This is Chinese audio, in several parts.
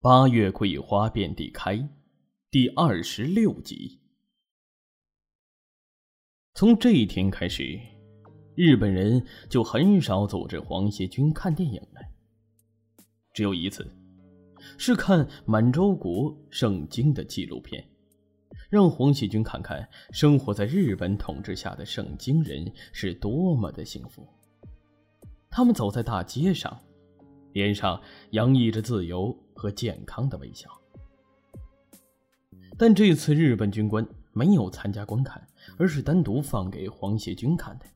8月桂花遍地开第26集。从这一天开始，日本人就很少组织黄协军看电影了。只有一次，是看满洲国圣经的纪录片，让黄协军看看生活在日本统治下的圣经人是多么的幸福。他们走在大街上，脸上洋溢着自由和健康的微笑。但这次日本军官没有参加观看，而是单独放给黄协军看的。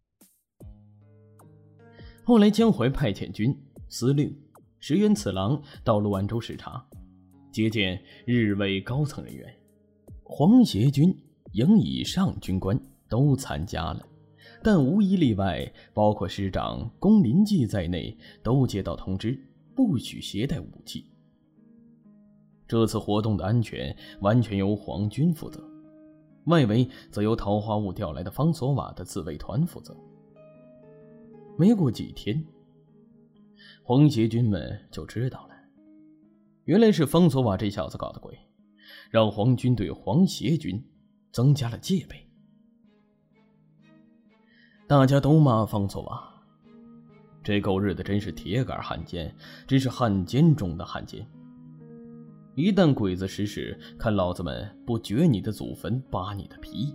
后来江淮派遣军司令石原次郎到陆安州视察，接见日伪高层人员，黄协军营以上军官都参加了，但无一例外，包括师长宫林纪在内，都接到通知，不许携带武器。这次活动的安全完全由皇军负责，外围则由桃花坞调来的方索瓦的自卫团负责。没过几天，黄协军们就知道了，原来是方索瓦这小子搞的鬼，让皇军对黄协军增加了戒备。大家都骂方索瓦，这狗日的真是铁杆汉奸，真是汉奸中的汉奸。一旦鬼子失势，看老子们不掘你的祖坟，扒你的皮。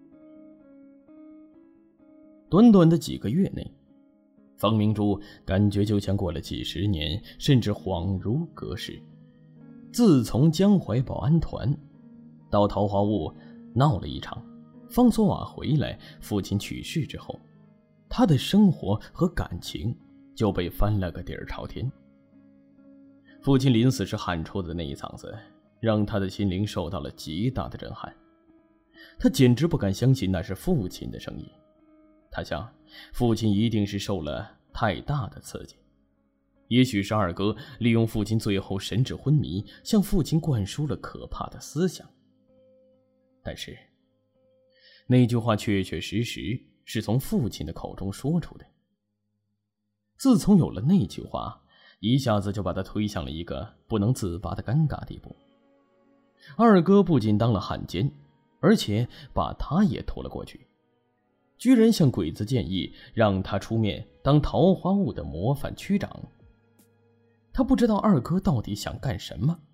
短短的几个月内，方明珠感觉就像过了几十年，甚至恍如隔世。自从江淮保安团到桃花坞闹了一场，方索瓦回来，父亲去世之后，他的生活和感情就被翻了个底儿朝天。父亲临死时喊出的那一嗓子，让他的心灵受到了极大的震撼。他简直不敢相信那是父亲的声音。他想，父亲一定是受了太大的刺激，也许是二哥利用父亲最后神志昏迷，向父亲灌输了可怕的思想。但是那句话确确实实是从父亲的口中说出的。自从有了那句话，一下子就把他推向了一个不能自拔的尴尬地步。二哥不仅当了汉奸，而且把他也拖了过去，居然向鬼子建议让他出面当桃花坞的模范区长。他不知道二哥到底想干什么。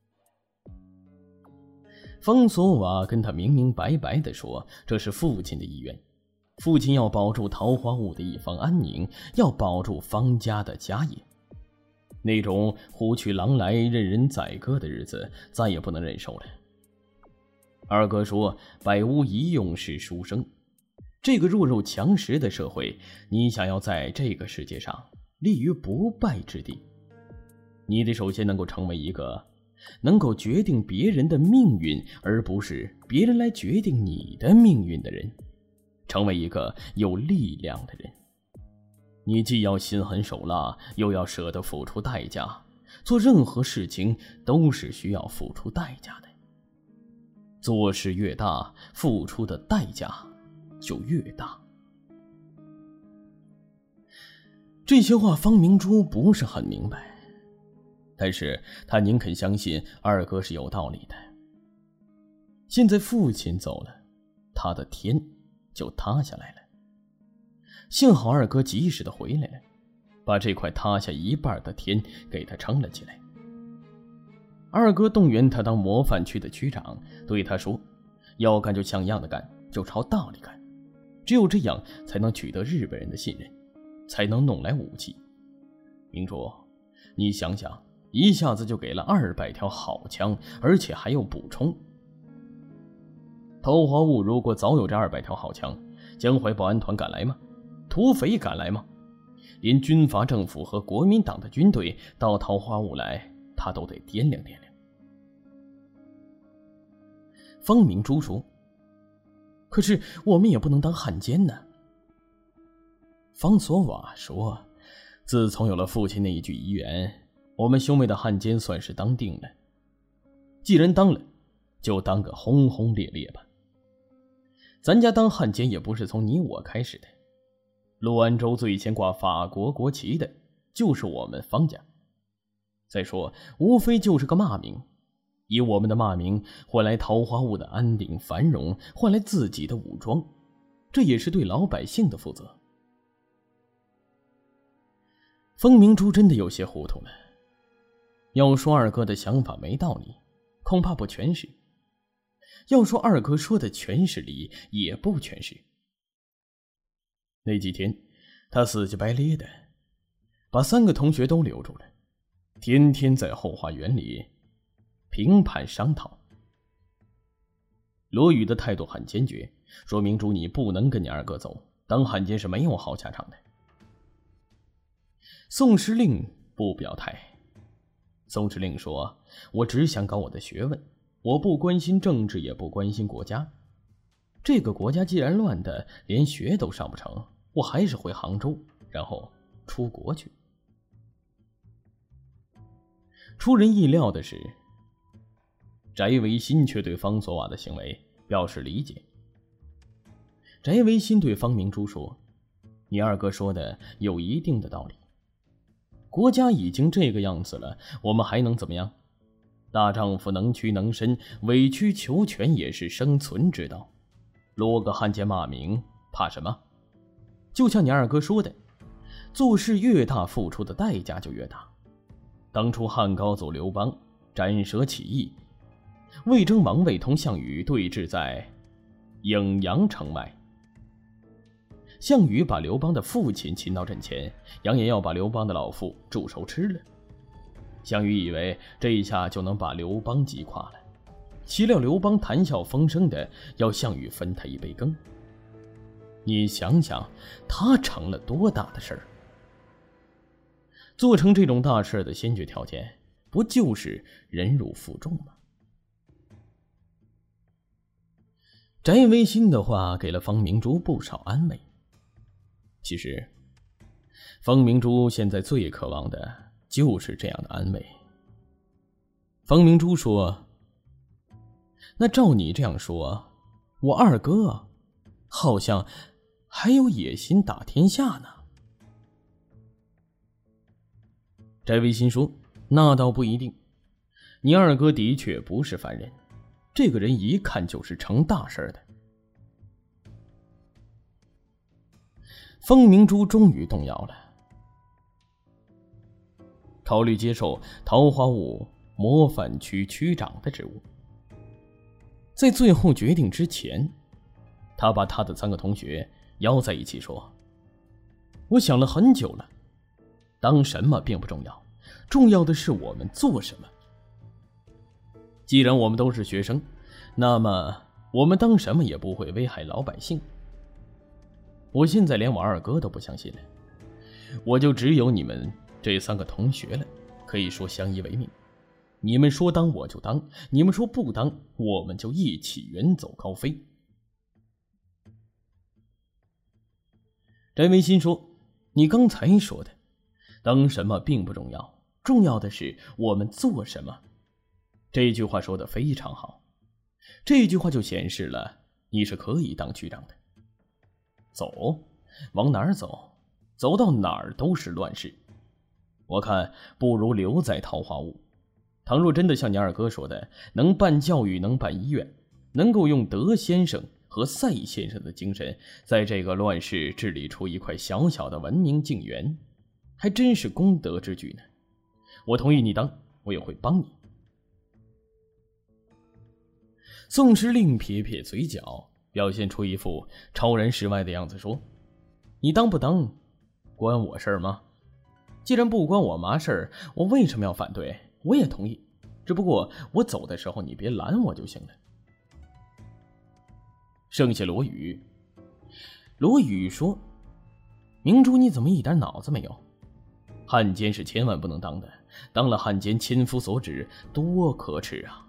方索瓦跟他明明白白地说，这是父亲的意愿，父亲要保住桃花坞的一方安宁，要保住方家的家业。那种虎取狼来任人宰割的日子再也不能忍受了。二哥说，百无一用是书生，这个弱肉强食的社会，你想要在这个世界上立于不败之地，你得首先能够成为一个能够决定别人的命运，而不是别人来决定你的命运的人，成为一个有力量的人。你既要心狠手辣，又要舍得付出代价，做任何事情都是需要付出代价的。做事越大，付出的代价就越大。这些话方明珠不是很明白，但是他宁肯相信二哥是有道理的。现在父亲走了，他的天就塌下来了。幸好二哥及时的回来了，把这块塌下一半的天给他撑了起来。二哥动员他当模范区的区长，对他说，要干就像样的干，就朝道理干，只有这样才能取得日本人的信任，才能弄来武器。明珠，你想想，一下子就给了200条好枪，而且还有补充。桃花坞如果早有这200条好枪，江淮保安团敢来吗？土匪敢来吗？连军阀政府和国民党的军队到桃花坞来，他都得掂量掂量。方明珠说，可是我们也不能当汉奸呢。方索瓦说，自从有了父亲那一句遗言，我们兄妹的汉奸算是当定了。既然当了，就当个轰轰烈烈吧。咱家当汉奸也不是从你我开始的，陆安州最先挂法国国旗的就是我们方家。 再说，无非就是个骂名，以我们的骂名换来桃花坞的安定繁荣，换来自己的武装，这也是对老百姓的负责。风明珠真的有些糊涂了。要说二哥的想法没道理，恐怕不全是；要说二哥说的全是理，也不全是。那几天，他死乞白咧的，把3个同学都留住了，天天在后花园里评判商讨。罗宇的态度很坚决，说明珠你不能跟你二哥走，当汉奸是没有好下场的。宋时令不表态。宋时令说，我只想搞我的学问，我不关心政治，也不关心国家。这个国家既然乱的连学都上不成，我还是回杭州，然后出国去。出人意料的是，翟维新却对方索瓦的行为表示理解。翟维新对方明珠说，你二哥说的有一定的道理，国家已经这个样子了，我们还能怎么样？大丈夫能屈能伸，委曲求全也是生存之道。落个汉奸骂名，怕什么？就像你二哥说的，做事越大，付出的代价就越大。当初汉高祖刘邦斩蛇起义，魏征王位同项羽对峙在颍阳城外。项羽把刘邦的父亲擒到阵前，扬言要把刘邦的老父煮熟吃了。项羽以为这一下就能把刘邦击垮了，岂料刘邦谈笑风生的要项羽分他一杯羹。你想想，他成了多大的事儿？做成这种大事的先决条件，不就是忍辱负重吗？翟维新的话给了方明珠不少安慰。其实，方明珠现在最渴望的就是这样的安慰。方明珠说，那照你这样说，我二哥好像还有野心打天下呢。翟维新说，那倒不一定，你二哥的确不是凡人，这个人一看就是成大事的。方明珠终于动摇了，考虑接受桃花坞模范区区长的职务。在最后决定之前，他把他的3个同学邀在一起说，我想了很久了，当什么并不重要，重要的是我们做什么。既然我们都是学生，那么我们当什么也不会危害老百姓。我现在连我二哥都不相信了，我就只有你们这3个同学了，可以说相依为命。你们说当我就当，你们说不当，我们就一起远走高飞。翟维新说，你刚才说的当什么并不重要，重要的是我们做什么。这句话说得非常好，这句话就显示了你是可以当区长的。走，往哪儿走？走到哪儿都是乱世。我看不如留在桃花坞。倘若真的像你二哥说的，能办教育，能办医院，能够用德先生和赛先生的精神，在这个乱世治理出一块小小的文明静园，还真是功德之举呢。我同意你当，我也会帮你。宋时令撇撇嘴角，表现出一副超然世外的样子，说，你当不当关我事儿吗？既然不关我嘛事儿，我为什么要反对？我也同意，只不过我走的时候你别拦我就行了。剩下罗宇，罗宇说，明珠你怎么一点脑子没有？汉奸是千万不能当的，当了汉奸千夫所指，多可耻啊。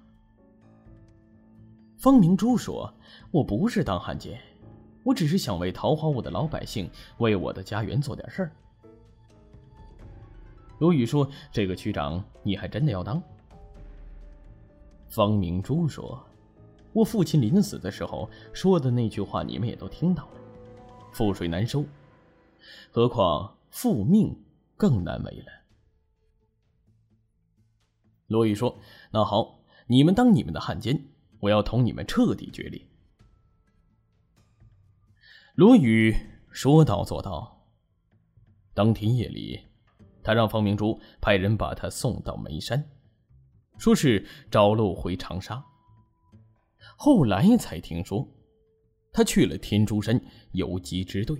方明珠说，我不是当汉奸，我只是想为桃花坞的老百姓，为我的家园做点事儿。罗宇说，这个区长你还真的要当？方明珠说，我父亲临死的时候说的那句话你们也都听到了，覆水难收，何况复命更难为了。 罗宇说：“那好，你们当你们的汉奸，我要同你们彻底决裂。”罗宇说到做到。当天夜里，他让方明珠派人把他送到眉山，说是找路回长沙。后来才听说，他去了天竺山游击支队。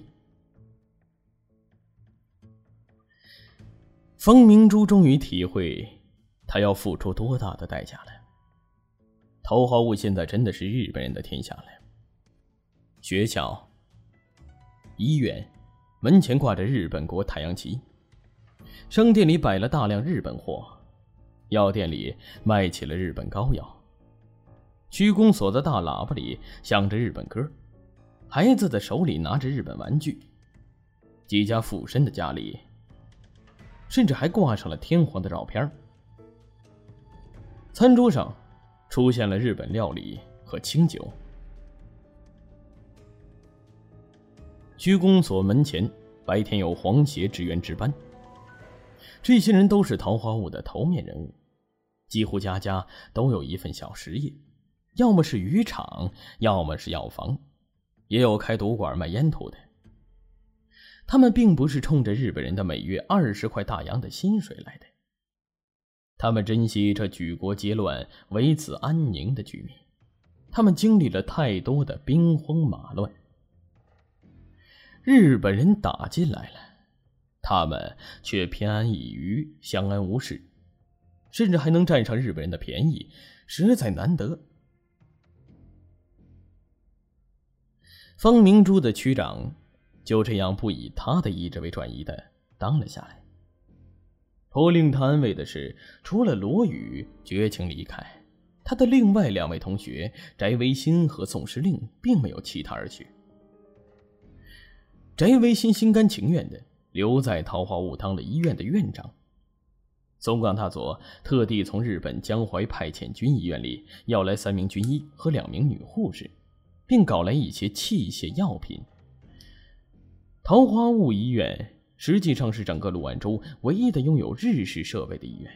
方明珠终于体会他要付出多大的代价了。桃花坞现在真的是日本人的天下了。学校、医院门前挂着日本国太阳旗，商店里摆了大量日本货，药店里卖起了日本膏药，区公所的大喇叭里响着日本歌，孩子的手里拿着日本玩具，几家富绅的家里甚至还挂上了天皇的照片。餐桌上出现了日本料理和清酒。区公所门前白天有黄鞋职员值班，这些人都是桃花坞的头面人物，几乎家家都有一份小实业，要么是渔场，要么是药房，也有开赌馆卖烟土的。他们并不是冲着日本人的每月20块大洋的薪水来的，他们珍惜这举国皆乱唯此安宁的局面，他们经历了太多的兵荒马乱。日本人打进来了，他们却偏安一隅，相安无事，甚至还能占上日本人的便宜，实在难得。方明珠的区长就这样不以他的意志为转移的当了下来。颇令他安慰的是，除了罗宇绝情离开，他的另外2位同学翟维新和宋时令并没有弃他而去。翟维新心甘情愿地留在桃花坞当了医院的院长。松冈大佐特地从日本江淮派遣军医院里要来3名军医和2名女护士，并搞来一些器械药品。桃花坞医院实际上是整个陆安州唯一的拥有日式设备的医院。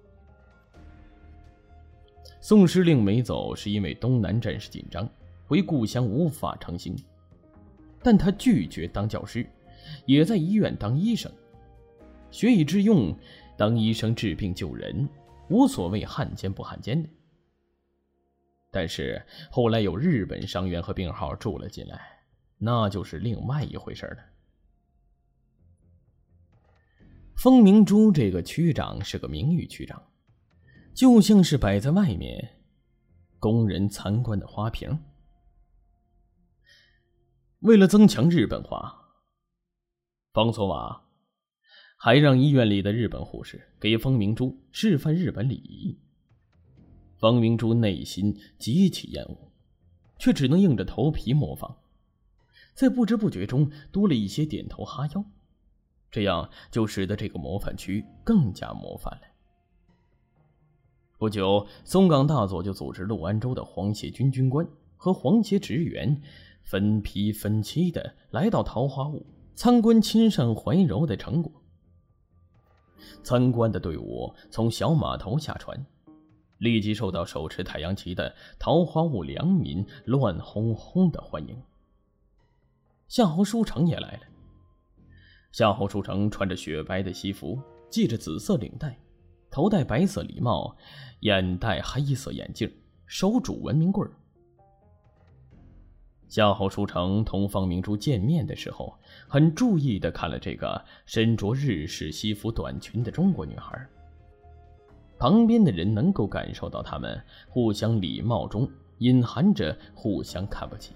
宋时令没走是因为东南战事紧张，回故乡无法成行，但他拒绝当教师，也在医院当医生。学以致用，当医生治病救人，无所谓汉奸不汉奸的。但是后来有日本伤员和病号住了进来，那就是另外一回事了。方明珠这个区长是个名誉区长，就像是摆在外面供人参观的花瓶。为了增强日本化，方索瓦还让医院里的日本护士给方明珠示范日本礼仪。方明珠内心极其厌恶，却只能硬着头皮模仿，在不知不觉中多了一些点头哈腰，这样就使得这个模范区更加模范了。不久，松冈大佐就组织陆安州的皇协军军官和皇协职员分批分期的来到桃花坞参观亲善怀柔的成果。参观的队伍从小码头下船，立即受到手持太阳旗的桃花坞良民乱哄哄的欢迎。夏侯书成也来了。夏侯书成穿着雪白的西服，系着紫色领带，头戴白色礼帽，眼戴黑色眼镜，手拄文明棍。夏侯书成同方明珠见面的时候，很注意地看了这个身着日式西服短裙的中国女孩。旁边的人能够感受到他们互相礼貌中隐含着互相看不起。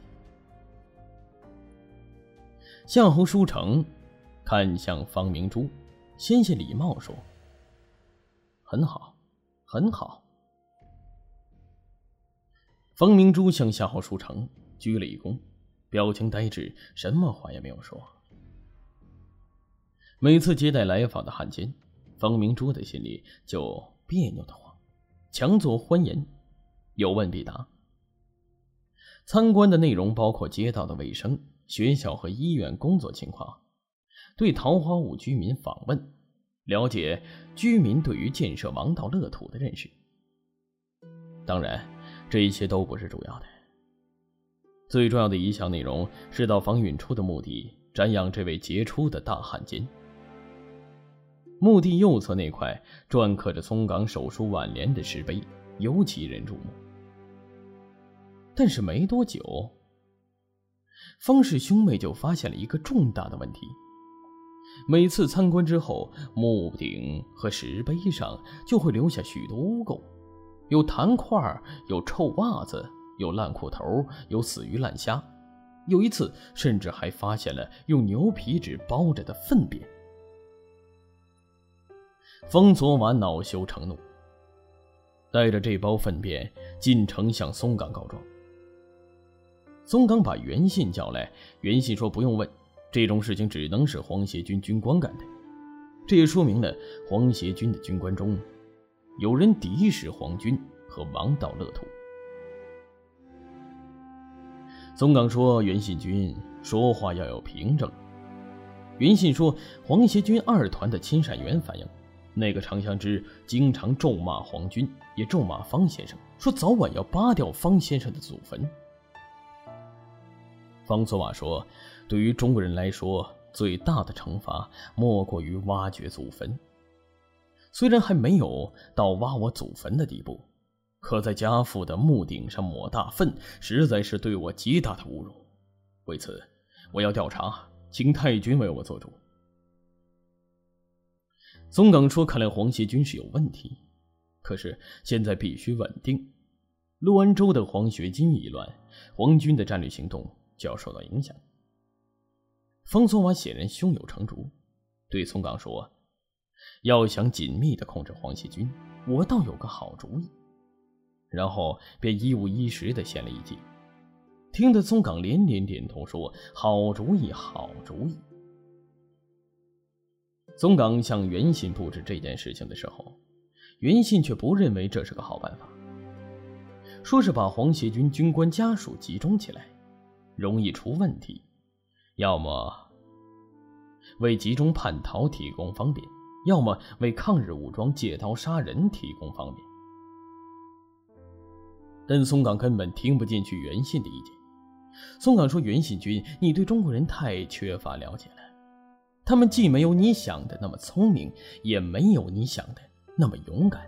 夏侯书成看向方明珠，先谢礼貌说：“很好，很好。”方明珠向夏侯书成鞠了一躬，表情呆滞，什么话也没有说。每次接待来访的汉奸，方明珠的心里就别扭得慌，强作欢颜，有问必答。参观的内容包括街道的卫生、学校和医院工作情况，对桃花坞居民访问， 了解居民对于建设王道乐土的认识。当然，这一切都不是主要的。最重要的一项内容是到房允初的墓地瞻仰这位杰出的大汉奸。墓地右侧那块篆刻着松岗手书挽联的石碑尤其引人注目。但是没多久，方氏兄妹就发现了一个重大的问题。每次参观之后，墓顶和石碑上就会留下许多污垢，有痰块，有臭袜子，有烂裤头，有死鱼烂虾，有一次甚至还发现了用牛皮纸包着的粪便。方佐瓦恼羞成怒，带着这包粪便进城向松岗告状。松岗把袁信叫来，袁信说不用问，这种事情只能是黄协军军官干的。这也说明了黄协军的军官中有人敌视黄军和王道乐土。松岗说袁信军说话要有凭证。袁信说黄协军二团的亲善员反映，那个长相之经常咒骂黄军，也咒骂方先生，说早晚要扒掉方先生的祖坟。方佐瓦说，对于中国人来说，最大的惩罚莫过于挖掘祖坟。虽然还没有到挖我祖坟的地步，可在家父的墓顶上抹大粪，实在是对我极大的侮辱。为此，我要调查，请太君为我做主。松岗说，看来黄协军是有问题，可是现在必须稳定。陆安州的黄学金一乱，黄军的战略行动就要受到影响。方佐瓦显然胸有成竹，对松岗说，要想紧密地控制黄协军，我倒有个好主意。然后便一五一十地献了一计，听得松岗连连点头说，好主意，好主意。松岗向袁信布置这件事情的时候，袁信却不认为这是个好办法，说是把黄协军军官家属集中起来，容易出问题，要么为集中叛逃提供方便，要么为抗日武装借刀杀人提供方便。但松岗根本听不进去袁信的意见。松岗说，袁信军，你对中国人太缺乏了解了，他们既没有你想的那么聪明，也没有你想的那么勇敢。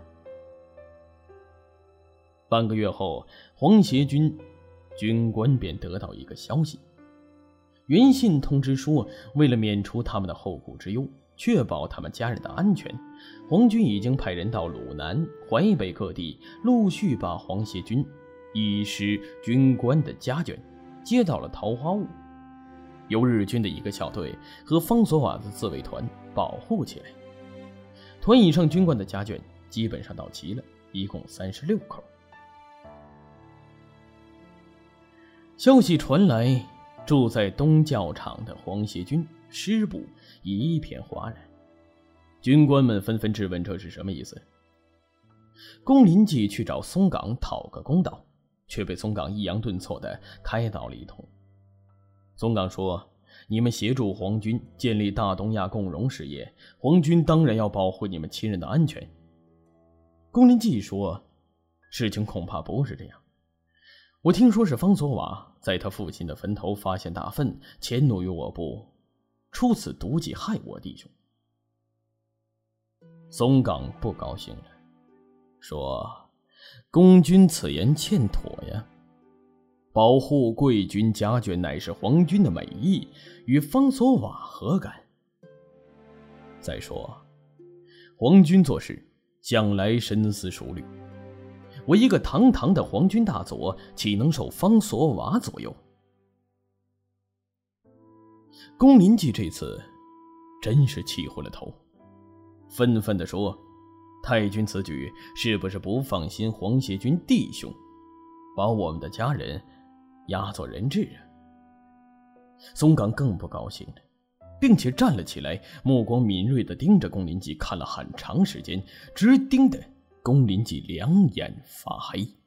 半个月后，黄协军军官便得到一个消息，袁信通知说，为了免除他们的后顾之忧，确保他们家人的安全，黄军已经派人到鲁南、淮北各地，陆续把黄协军一师军官的家眷接到了桃花坞，由日军的一个小队和方佐瓦的自卫团保护起来。团以上军官的家眷基本上到齐了，一共36口。消息传来，住在东教场的黄协军师部一片哗然，军官们纷纷质问这是什么意思。龚林记去找松岗讨个公道，却被松岗抑扬顿挫地开导了一通。松岗说，你们协助皇军建立大东亚共荣事业，皇军当然要保护你们亲人的安全。龚林记说，事情恐怕不是这样，我听说是方佐瓦在他父亲的坟头发现大粪，迁怒于我部，出此毒计害我弟兄。松岗不高兴了，说，公军此言欠妥呀，保护贵军家眷乃是皇军的美意，与方佐瓦何干？再说，皇军做事向来深思熟虑，我一个堂堂的皇军大佐，岂能受方佐瓦左右？龚林记这次真是气昏了头，愤愤地说，太君此举是不是不放心黄协军弟兄，把我们的家人押作人质啊？松岗更不高兴了，并且站了起来，目光敏锐地盯着龚林记看了很长时间，直盯得龚林记两眼发黑。